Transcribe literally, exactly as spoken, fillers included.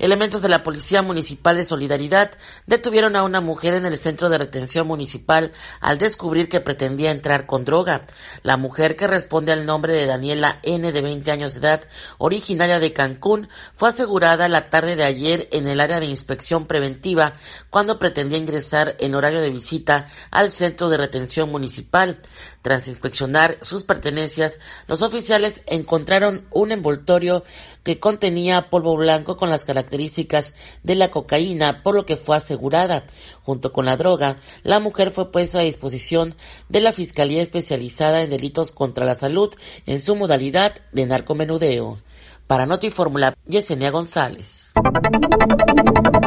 Elementos de la Policía Municipal de Solidaridad detuvieron a una mujer en el centro de retención municipal al descubrir que pretendía entrar con droga. La mujer, que responde al nombre de Daniela N., de veinte años de edad, originaria de Cancún, fue asegurada la tarde de ayer en el área de inspección preventiva cuando pretendía ingresar en horario de visita al centro de retención municipal. Tras inspeccionar sus pertenencias, los oficiales encontraron un envoltorio que contenía polvo blanco con las características de la cocaína, por lo que fue asegurada. Junto con la droga, la mujer fue puesta a disposición de la Fiscalía Especializada en Delitos contra la Salud en su modalidad de narcomenudeo. Para Notifórmula, Yesenia González.